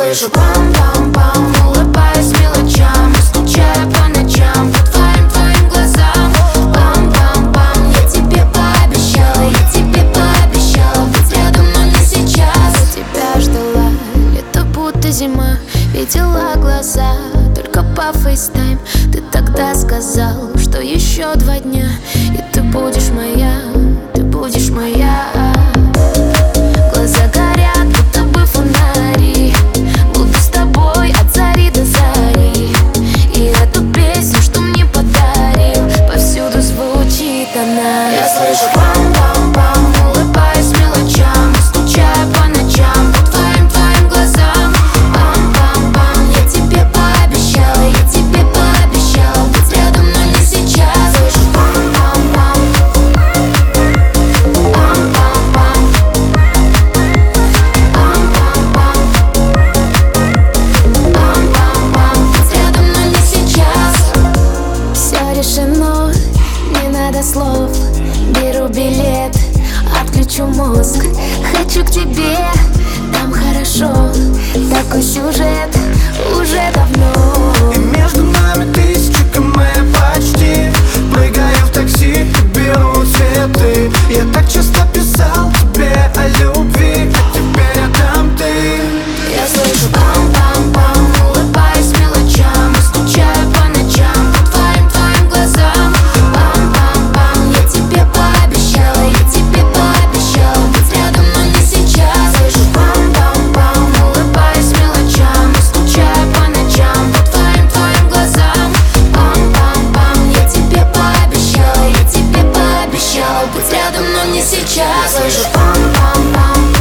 слышу пам-пам-пам, улыбаюсь мелочам, скучаю по ночам, по твоим глазам. Пам-пам-пам, я тебе пообещала быть рядом, но не сейчас. Я тебя ждала, лето будто зима, видела глаза только по фейстайм. Ты тогда сказал, что еще 2 дня, и ты будешь моя, ты будешь моя. Глаза горят, будто бы фонари, буду с тобой от зари до зари. И эту песню, что мне подарил, повсюду звучит она. Я слышу пам-пам-пам, улыбаюсь мелочам, скучаю по ночам, по твоим глазам. Пам-пам-пам, я тебе пообещала быть рядом, но не сейчас. Слышу пам-пам-пам, пам-пам-пам, пам-пам-пам, пам-пам-пам, быть рядом, но не сейчас. Все решено, не надо слов. Беру билет, отключу мозг. Хочу к тебе, там хорошо. Такой сюжет уже давно. И между нами 1000 км почти. Прыгаю в такси и беру цветы. Я так часто писал тебе о любви, а теперь рядом ты. Я слышу пам-пам-пам, улыбаюсь мелочам, скучаю по ночам, по твоим глазам. Пам-пам-пам, я тебе пообещала быть рядом, но не сейчас. Слышу пам-пам-пам, улыбаюсь мелочам, скучаю по ночам, по твоим глазам. Пам-пам-пам, я тебе пообещала быть рядом, но не сейчас. Слышу пам-пам-пам.